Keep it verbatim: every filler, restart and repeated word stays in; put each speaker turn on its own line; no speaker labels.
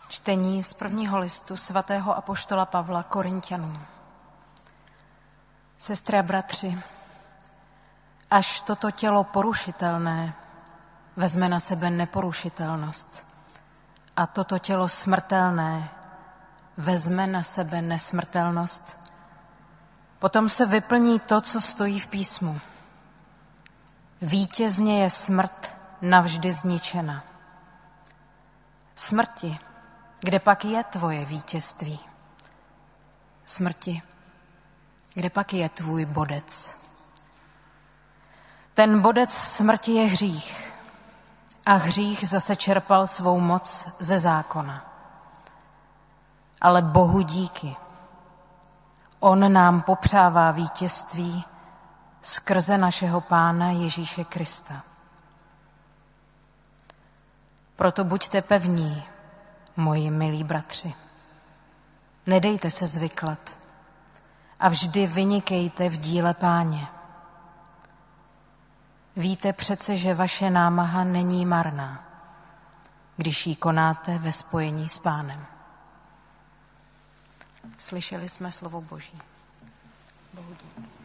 Čtení z prvního listu svatého apoštola Pavla Korinťanům. Sestry a bratři, až toto tělo porušitelné vezme na sebe neporušitelnost a toto tělo smrtelné vezme na sebe nesmrtelnost, potom se vyplní to, co stojí v písmu. Vítězně je smrt navždy zničena. Smrti, kde pak je tvoje vítězství? Smrti, kde pak je tvůj bodec? Ten bodec smrti je hřích a hřích zase čerpal svou moc ze zákona. Ale Bohu díky, on nám popřává vítězství skrze našeho Pána Ježíše Krista. Proto buďte pevní, moji milí bratři. Nedejte se zvyklat a vždy vynikejte v díle Páně. Víte přece, že vaše námaha není marná, když ji konáte ve spojení s Pánem. Slyšeli jsme slovo Boží. Bohu díky.